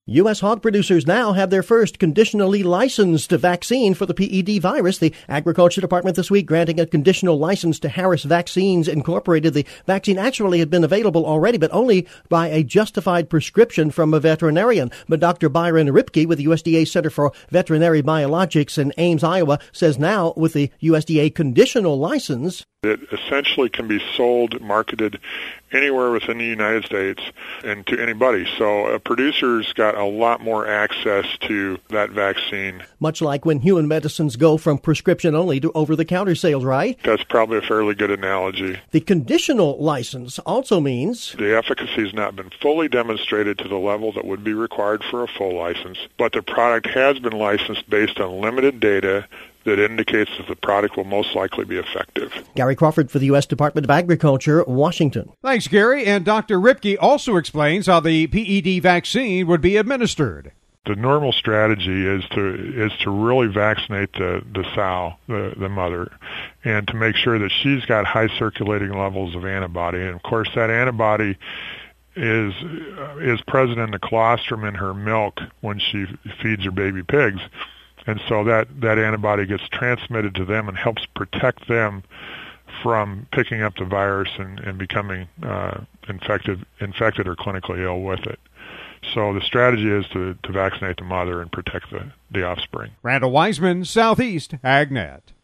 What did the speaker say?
U.S. hog producers now have their first conditionally licensed vaccine for the PED virus. The Agriculture Department this week granting a conditional license to Harris Vaccines Incorporated. The vaccine actually had been available already, but only by a justified prescription from a veterinarian. But Dr. Byron Ripke with the USDA Center for Veterinary Biologics in Ames, Iowa, says now with the USDA conditional license, it essentially can be sold, marketed anywhere within the United States and to anybody. So a producer's got a lot more access to that vaccine. Much like when human medicines go from prescription only to over-the-counter sales, right? That's probably a fairly good analogy. The conditional license also means the efficacy has not been fully demonstrated to the level that would be required for a full license, but the product has been licensed based on limited data that indicates that the product will most likely be effective. Gary Crawford for the U.S. Department of Agriculture, Washington. Thanks, Gary. And Dr. Ripke also explains how the PED vaccine would be administered. The normal strategy is to really vaccinate the sow, the mother, and to make sure that she's got high circulating levels of antibody. And, of course, that antibody is present in the colostrum in her milk when she feeds her baby pigs. And so that antibody gets transmitted to them and helps protect them from picking up the virus and becoming infected or clinically ill with it. So the strategy is to vaccinate the mother and protect the offspring. Randall Wiseman, Southeast AgNet.